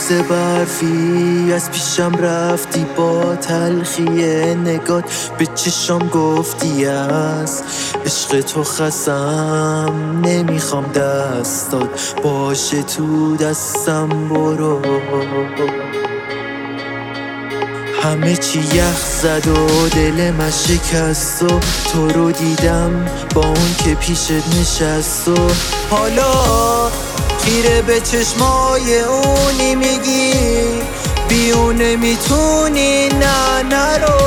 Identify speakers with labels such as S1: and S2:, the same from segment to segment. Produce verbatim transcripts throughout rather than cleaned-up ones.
S1: روز برفی از پیشم رفتی با تلخی نگات به چشم گفتی از عشق تو خستم نمیخوام دستات باشه تو دستم برو. همه چی یخ زد و دل من شکست و تو رو دیدم با اون که پیشت نشست و حالا خیره به چشمای اونی میگی بی اون نمیتونی نه نرو.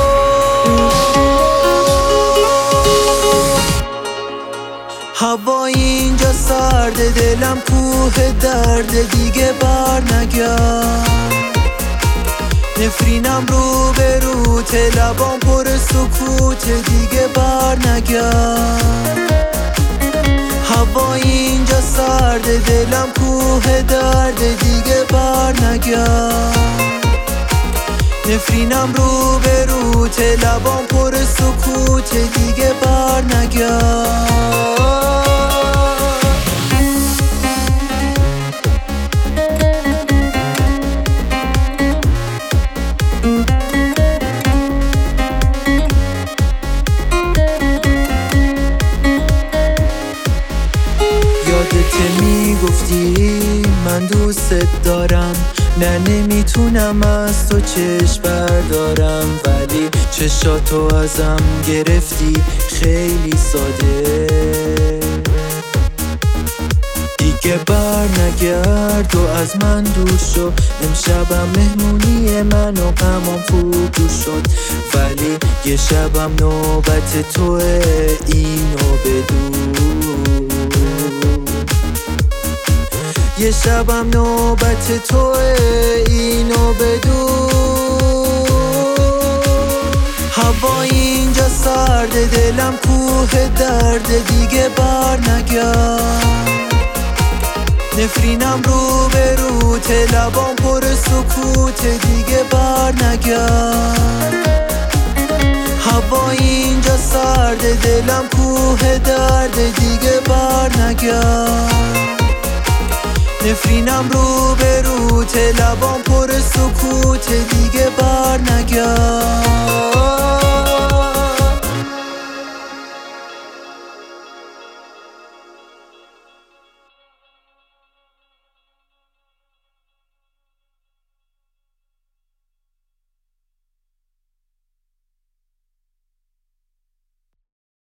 S1: هوا اینجا سرده دلم کوه درد دیگه بر نگرد نفرینم رو به رو لبام پر سکوت دیگه بر نگرد. هوا اینجا سرده دلم کوه درد دیگه بر نگرد نفرینم رو به رو لبام پر سکوت دیگه بر نگرد. یادت میگفتی من دوست دارم نه نمیتونم از تو چشم بردارم ولی چشاتو ازم گرفتی خیلی ساده دیگه بر نگرد و از من دور شو. امشبم مهمونی من و غمام فرو شد ولی یه شبم نوبت توه اینو بدون یه شبم نوبت توه اینو بدون. هوا اینجا سرده دلم کوه درد دیگه بر نگرد نفرینم رو به رو لبام پر سکوت دیگه بر نگرد. هوا اینجا سرده دلم کوه درد دیگه بر نگرد نفرینم رو به رو لبام پر سکوت